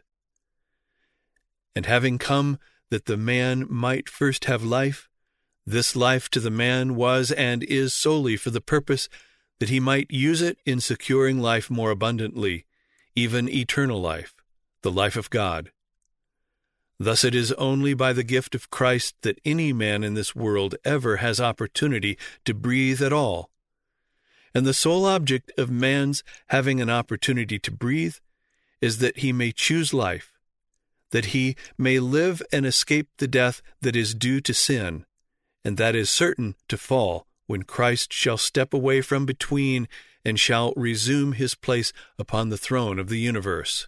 And having come that the man might first have life, this life to the man was and is solely for the purpose that he might use it in securing life more abundantly, even eternal life, the life of God. Thus it is only by the gift of Christ that any man in this world ever has opportunity to breathe at all. And the sole object of man's having an opportunity to breathe is that he may choose life, that he may live and escape the death that is due to sin, and that is certain to fall when Christ shall step away from between and shall resume his place upon the throne of the universe.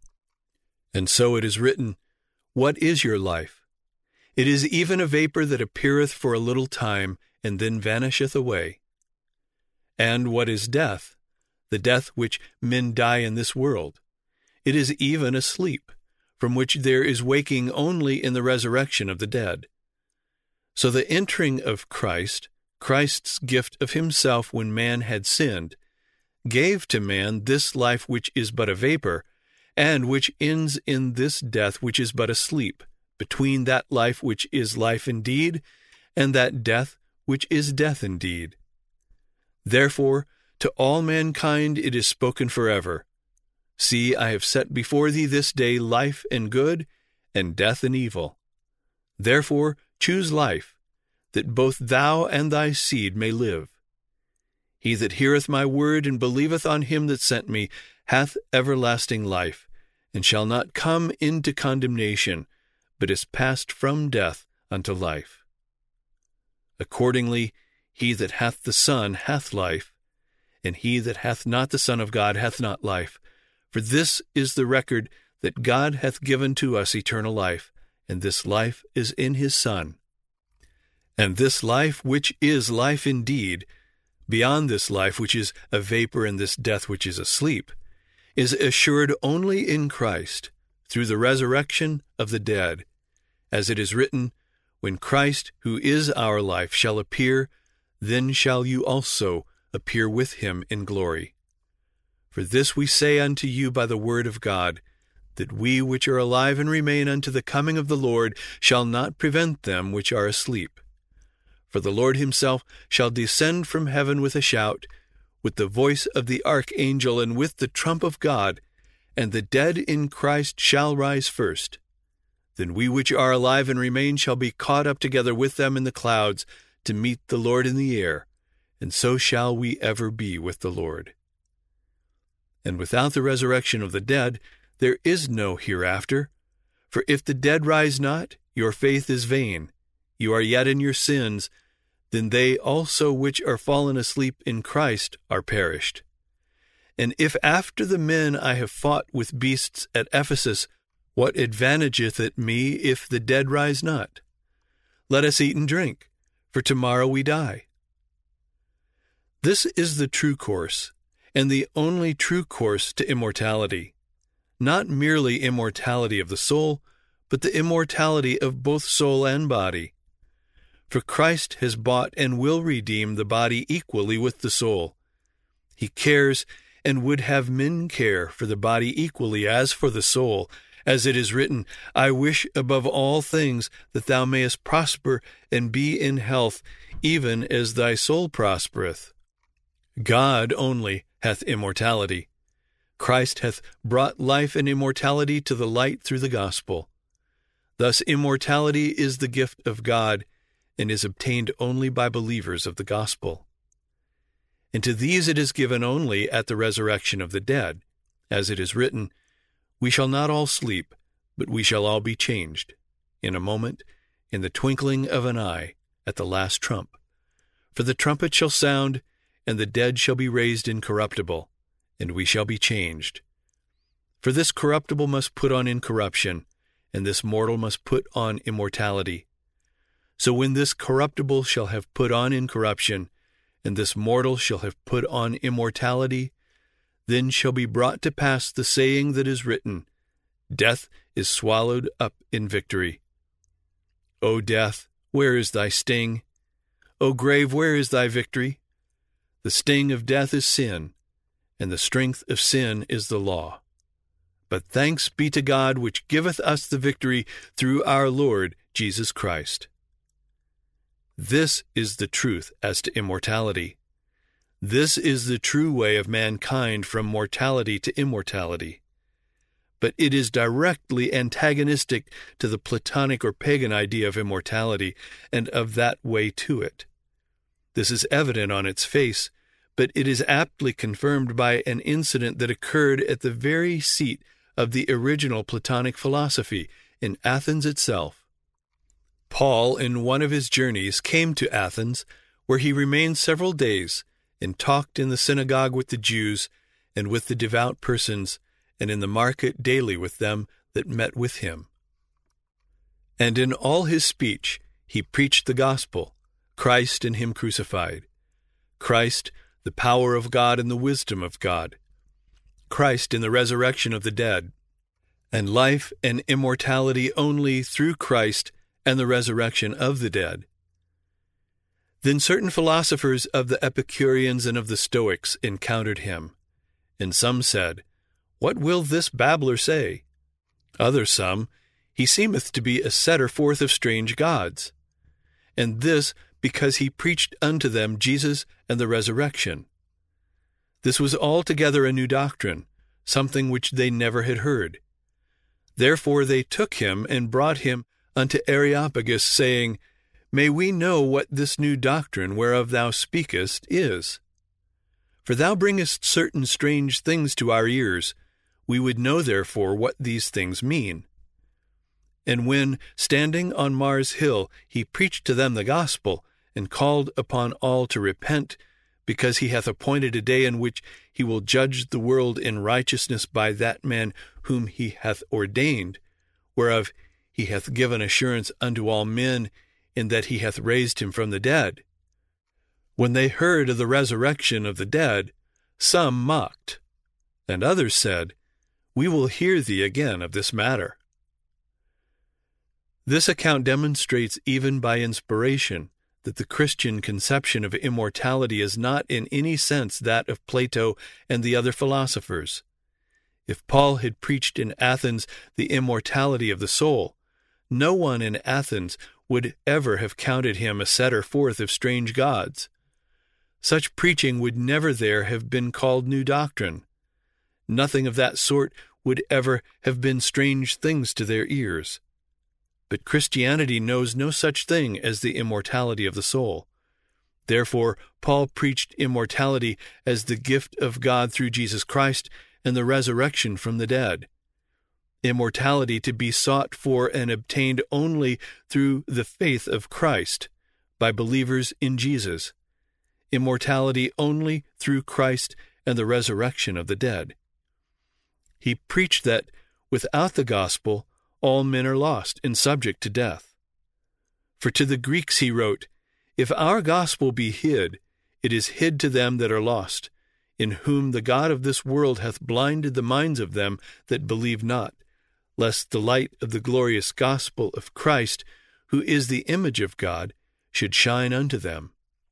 And so it is written, "What is your life? It is even a vapor that appeareth for a little time, and then vanisheth away. And what is death? The death which men die in this world. It is even a sleep, from which there is waking only in the resurrection of the dead." So the entering of Christ, Christ's gift of himself when man had sinned, gave to man this life which is but a vapor, and which ends in this death which is but a sleep, between that life which is life indeed, and that death which is death indeed. Therefore, to all mankind it is spoken forever, "See, I have set before thee this day life and good, and death and evil. Therefore choose life, that both thou and thy seed may live. He that heareth my word and believeth on him that sent me hath everlasting life, and shall not come into condemnation, but is passed from death unto life. Accordingly, he that hath the Son hath life, and he that hath not the Son of God hath not life. For this is the record that God hath given to us eternal life, and this life is in his Son. And this life which is life indeed, beyond this life which is a vapor and this death which is a sleep, is assured only in Christ, through the resurrection of the dead. As it is written, "When Christ, who is our life, shall appear, then shall you also appear with him in glory. For this we say unto you by the word of God, that we which are alive and remain unto the coming of the Lord shall not prevent them which are asleep. For the Lord himself shall descend from heaven with a shout, with the voice of the archangel, and with the trump of God, and the dead in Christ shall rise first. Then we which are alive and remain shall be caught up together with them in the clouds to meet the Lord in the air, and so shall we ever be with the Lord." And without the resurrection of the dead, there is no hereafter. For if the dead rise not, your faith is vain. You are yet in your sins. Then they also which are fallen asleep in Christ are perished. And if after the men I have fought with beasts at Ephesus, what advantageth it me if the dead rise not? Let us eat and drink, for tomorrow we die. This is the true course, and the only true course to immortality. Not merely immortality of the soul, but the immortality of both soul and body. For Christ has bought and will redeem the body equally with the soul. He cares and would have men care for the body equally as for the soul, as it is written, "I wish above all things that thou mayest prosper and be in health, even as thy soul prospereth." God only hath immortality. Christ hath brought life and immortality to the light through the gospel. Thus immortality is the gift of God, and is obtained only by believers of the gospel. And to these it is given only at the resurrection of the dead, as it is written, "We shall not all sleep, but we shall all be changed, in a moment, in the twinkling of an eye, at the last trump. For the trumpet shall sound, and the dead shall be raised incorruptible, and we shall be changed. For this corruptible must put on incorruption, and this mortal must put on immortality. So when this corruptible shall have put on incorruption, and this mortal shall have put on immortality, then shall be brought to pass the saying that is written, Death is swallowed up in victory. O death, where is thy sting? O grave, where is thy victory? The sting of death is sin, and the strength of sin is the law. But thanks be to God, which giveth us the victory through our Lord Jesus Christ. This is the truth as to immortality. This is the true way of mankind from mortality to immortality. But it is directly antagonistic to the Platonic or pagan idea of immortality and of that way to it. This is evident on its face, but it is aptly confirmed by an incident that occurred at the very seat of the original Platonic philosophy, in Athens itself. Paul, in one of his journeys, came to Athens, where he remained several days, and talked in the synagogue with the Jews, and with the devout persons, and in the market daily with them that met with him. And in all his speech he preached the gospel, Christ and him crucified, Christ, the power of God and the wisdom of God, Christ in the resurrection of the dead, and life and immortality only through Christ and the resurrection of the dead. Then certain philosophers of the Epicureans and of the Stoics encountered him, and some said, What will this babbler say? Others some, He seemeth to be a setter forth of strange gods. And this because he preached unto them Jesus and the resurrection. This was altogether a new doctrine, something which they never had heard. Therefore they took him and brought him unto Areopagus, saying, May we know what this new doctrine whereof thou speakest is? For thou bringest certain strange things to our ears. We would know therefore what these things mean. And when, standing on Mars Hill, he preached to them the gospel, and called upon all to repent, because he hath appointed a day in which he will judge the world in righteousness by that man whom he hath ordained, whereof he hath given assurance unto all men, in that he hath raised him from the dead. When they heard of the resurrection of the dead, some mocked, and others said, We will hear thee again of this matter. This account demonstrates even by inspiration that the Christian conception of immortality is not in any sense that of Plato and the other philosophers. If Paul had preached in Athens the immortality of the soul, no one in Athens would ever have counted him a setter forth of strange gods. Such preaching would never there have been called new doctrine. Nothing of that sort would ever have been strange things to their ears. But Christianity knows no such thing as the immortality of the soul. Therefore, Paul preached immortality as the gift of God through Jesus Christ and the resurrection from the dead. Immortality to be sought for and obtained only through the faith of Christ, by believers in Jesus. Immortality only through Christ and the resurrection of the dead. He preached that, without the gospel, all men are lost and subject to death. For to the Greeks he wrote, If our gospel be hid, it is hid to them that are lost, in whom the God of this world hath blinded the minds of them that believe not, lest the light of the glorious gospel of Christ, who is the image of God, should shine unto them.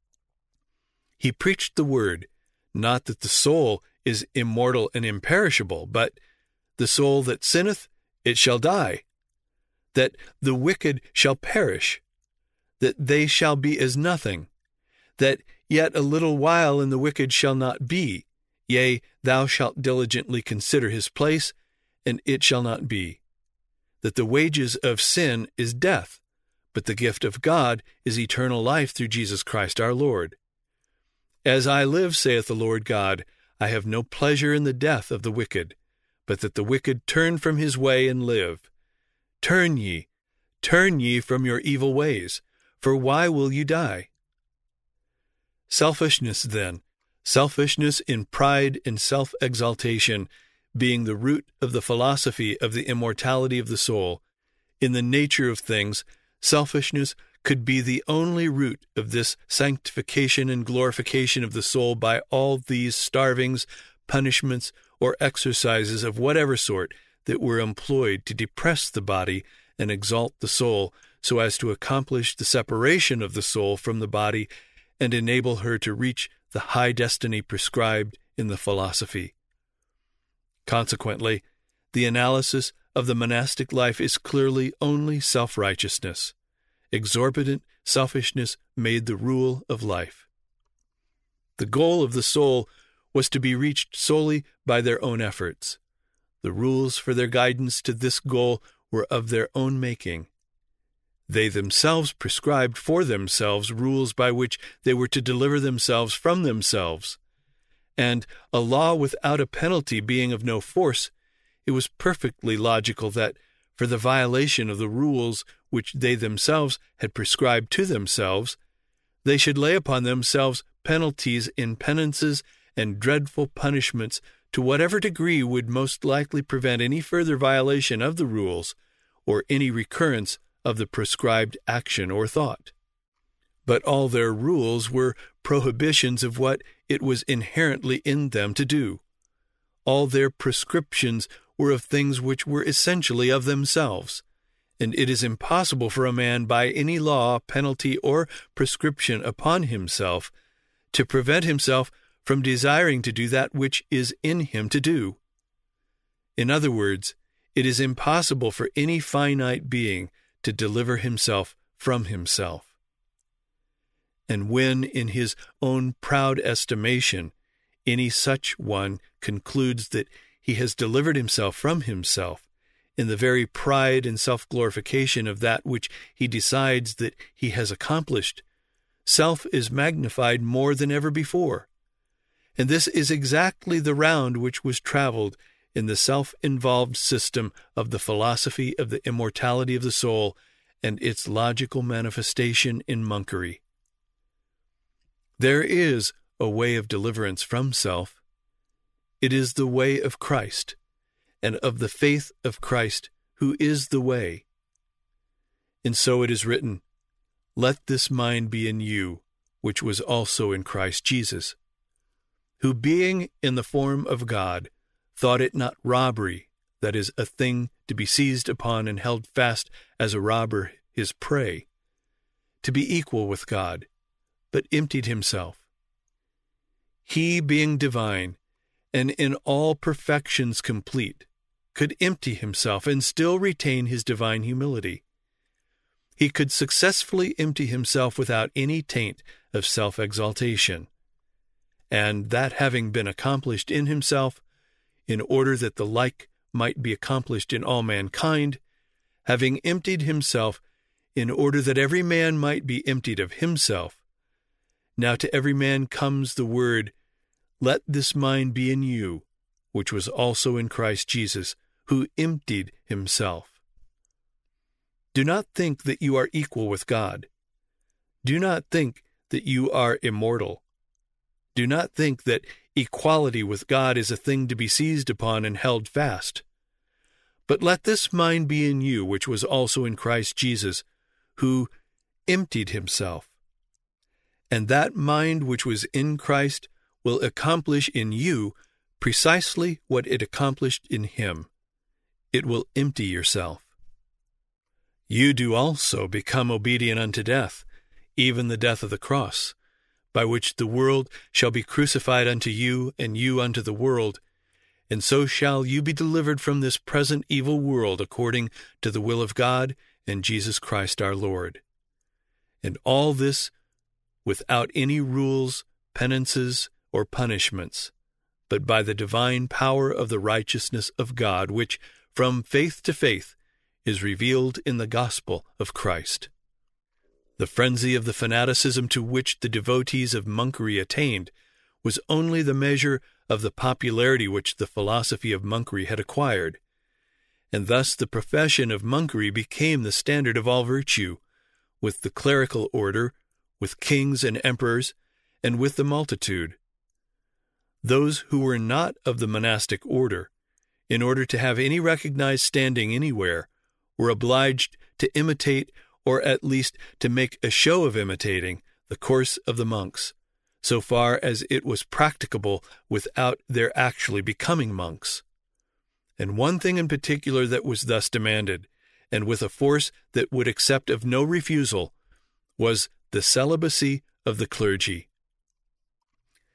He preached the word, not that the soul is immortal and imperishable, but the soul that sinneth, it shall die, that the wicked shall perish, that they shall be as nothing, that yet a little while and the wicked shall not be, yea, thou shalt diligently consider his place, and it shall not be, that the wages of sin is death, but the gift of God is eternal life through Jesus Christ our Lord. As I live, saith the Lord God, I have no pleasure in the death of the wicked, but that the wicked turn from his way and live. Turn ye, turn ye from your evil ways, for why will you die? Selfishness, then, selfishness in pride and self-exaltation, being the root of the philosophy of the immortality of the soul, in the nature of things, selfishness could be the only root of this sanctification and glorification of the soul by all these starvings, punishments, or exercises of whatever sort that were employed to depress the body and exalt the soul, so as to accomplish the separation of the soul from the body and enable her to reach the high destiny prescribed in the philosophy. Consequently, the analysis of the monastic life is clearly only self-righteousness. Exorbitant selfishness made the rule of life. The goal of the soul was to be reached solely by their own efforts. The rules for their guidance to this goal were of their own making. They themselves prescribed for themselves rules by which they were to deliver themselves from themselves. And a law without a penalty being of no force, it was perfectly logical that, for the violation of the rules which they themselves had prescribed to themselves, they should lay upon themselves penalties in penances and dreadful punishments to whatever degree would most likely prevent any further violation of the rules or any recurrence of the prescribed action or thought. But all their rules were prohibitions of what it was inherently in them to do. All their prescriptions were of things which were essentially of themselves, and it is impossible for a man by any law, penalty, or prescription upon himself to prevent himself from desiring to do that which is in him to do. In other words, it is impossible for any finite being to deliver himself from himself. And when, in his own proud estimation, any such one concludes that he has delivered himself from himself, in the very pride and self-glorification of that which he decides that he has accomplished, self is magnified more than ever before. And this is exactly the round which was traveled in the self-involved system of the philosophy of the immortality of the soul and its logical manifestation in monkery. There is a way of deliverance from self. It is the way of Christ, and of the faith of Christ, who is the way. And so it is written, "Let this mind be in you, which was also in Christ Jesus, who being in the form of God, thought it not robbery, that is, a thing to be seized upon and held fast as a robber his prey, to be equal with God, but emptied himself. He, being divine, and in all perfections complete, could empty himself and still retain his divine humility. He could successfully empty himself without any taint of self-exaltation. And that having been accomplished in himself, in order that the like might be accomplished in all mankind, having emptied himself in order that every man might be emptied of himself, now to every man comes the word, "Let this mind be in you, which was also in Christ Jesus, who emptied himself." Do not think that you are equal with God. Do not think that you are immortal. Do not think that equality with God is a thing to be seized upon and held fast. But let this mind be in you, which was also in Christ Jesus, who emptied himself. And that mind which was in Christ will accomplish in you precisely what it accomplished in him. It will empty yourself. You do also become obedient unto death, even the death of the cross, by which the world shall be crucified unto you, and you unto the world, and so shall you be delivered from this present evil world according to the will of God and Jesus Christ our Lord. And all this without any rules, penances, or punishments, but by the divine power of the righteousness of God, which from faith to faith is revealed in the gospel of Christ. The frenzy of the fanaticism to which the devotees of monkery attained was only the measure of the popularity which the philosophy of monkery had acquired, and thus the profession of monkery became the standard of all virtue, with the clerical order, with kings and emperors, and with the multitude. Those who were not of the monastic order, in order to have any recognized standing anywhere, were obliged to imitate, or at least to make a show of imitating, the course of the monks, so far as it was practicable without their actually becoming monks. And one thing in particular that was thus demanded, and with a force that would accept of no refusal, was the celibacy of the clergy.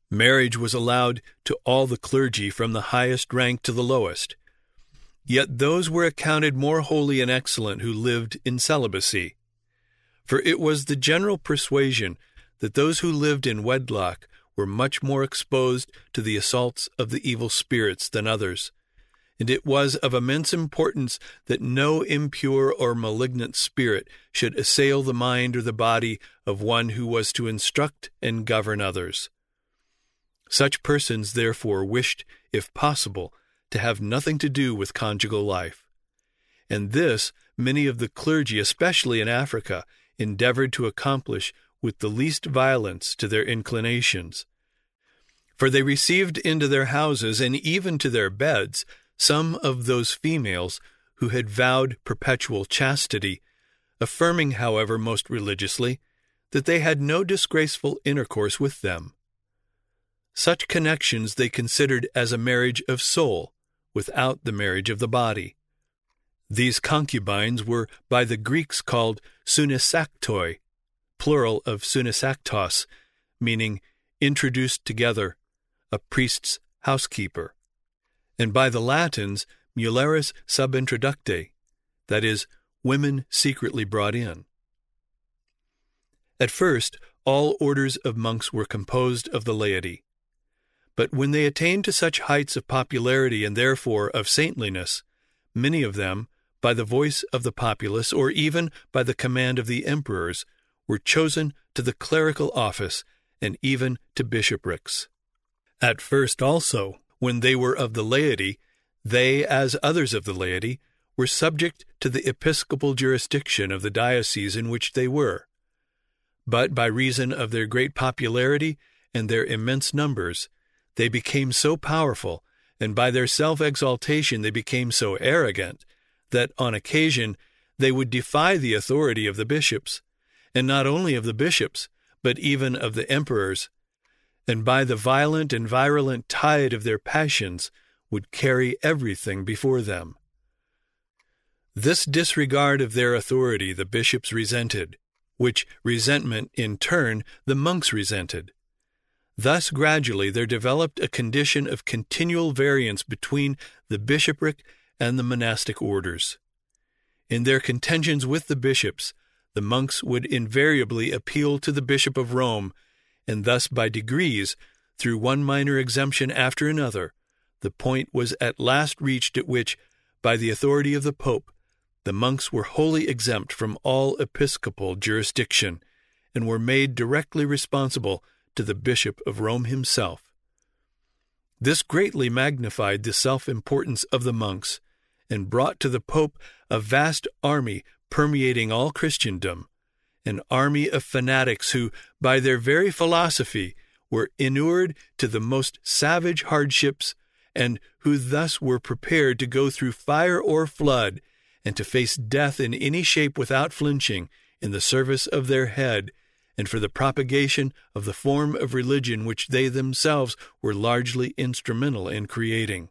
Marriage was allowed to all the clergy from the highest rank to the lowest. Yet those were accounted more holy and excellent who lived in celibacy. For it was the general persuasion that those who lived in wedlock were much more exposed to the assaults of the evil spirits than others, and it was of immense importance that no impure or malignant spirit should assail the mind or the body of one who was to instruct and govern others. Such persons, therefore, wished, if possible, to have nothing to do with conjugal life. And this many of the clergy, especially in Africa, endeavored to accomplish with the least violence to their inclinations. For they received into their houses, and even to their beds, some of those females who had vowed perpetual chastity, affirming, however, most religiously, that they had no disgraceful intercourse with them. Such connections they considered as a marriage of soul, without the marriage of the body. These concubines were by the Greeks called sunesaktoi, plural of sunesaktos, meaning introduced together, a priest's housekeeper, and by the Latins mulieres subintroductae, that is, women secretly brought in. At first, all orders of monks were composed of the laity. But when they attained to such heights of popularity and therefore of saintliness, many of them, by the voice of the populace or even by the command of the emperors, were chosen to the clerical office and even to bishoprics. At first also, when they were of the laity, they, as others of the laity, were subject to the episcopal jurisdiction of the diocese in which they were. But by reason of their great popularity and their immense numbers, they became so powerful, and by their self-exaltation they became so arrogant, that on occasion they would defy the authority of the bishops, and not only of the bishops, but even of the emperors, and by the violent and virulent tide of their passions would carry everything before them. This disregard of their authority the bishops resented, which resentment in turn the monks resented. Thus gradually there developed a condition of continual variance between the bishopric and the monastic orders. In their contentions with the bishops, the monks would invariably appeal to the Bishop of Rome, and thus by degrees, through one minor exemption after another, the point was at last reached at which, by the authority of the Pope, the monks were wholly exempt from all episcopal jurisdiction, and were made directly responsible to the Bishop of Rome himself. This greatly magnified the self-importance of the monks, and brought to the Pope a vast army permeating all Christendom, an army of fanatics who, by their very philosophy, were inured to the most savage hardships, and who thus were prepared to go through fire or flood, and to face death in any shape without flinching, in the service of their head, and for the propagation of the form of religion which they themselves were largely instrumental in creating.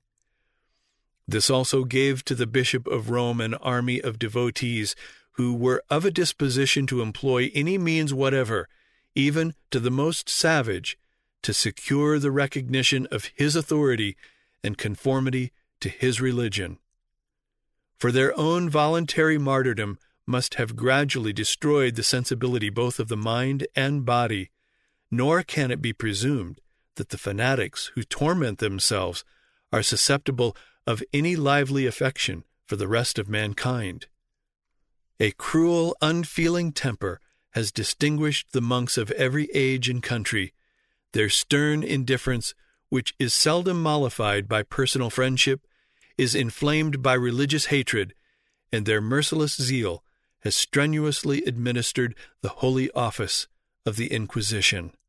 This also gave to the Bishop of Rome an army of devotees who were of a disposition to employ any means whatever, even to the most savage, to secure the recognition of his authority and conformity to his religion. For their own voluntary martyrdom must have gradually destroyed the sensibility both of the mind and body, nor can it be presumed that the fanatics who torment themselves are susceptible of any lively affection for the rest of mankind. A cruel, unfeeling temper has distinguished the monks of every age and country. Their stern indifference, which is seldom mollified by personal friendship, is inflamed by religious hatred, and their merciless zeal has strenuously administered the holy office of the Inquisition.